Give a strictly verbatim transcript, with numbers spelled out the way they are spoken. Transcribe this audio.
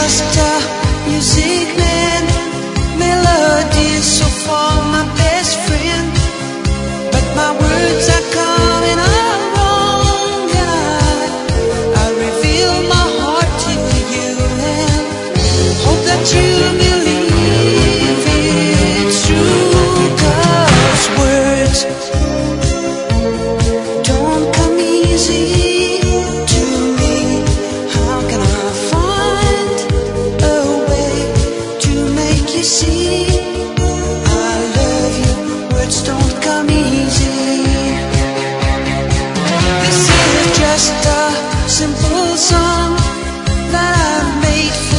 just a music man, melodies so for my best friend, but my words are coming out wrong. God, I reveal my heart to you and hope that you believe it's true. 'Cause words don't come easy to me. How can I find a way to make you see I love you? Words don't come easy. This is just a simple song that I made for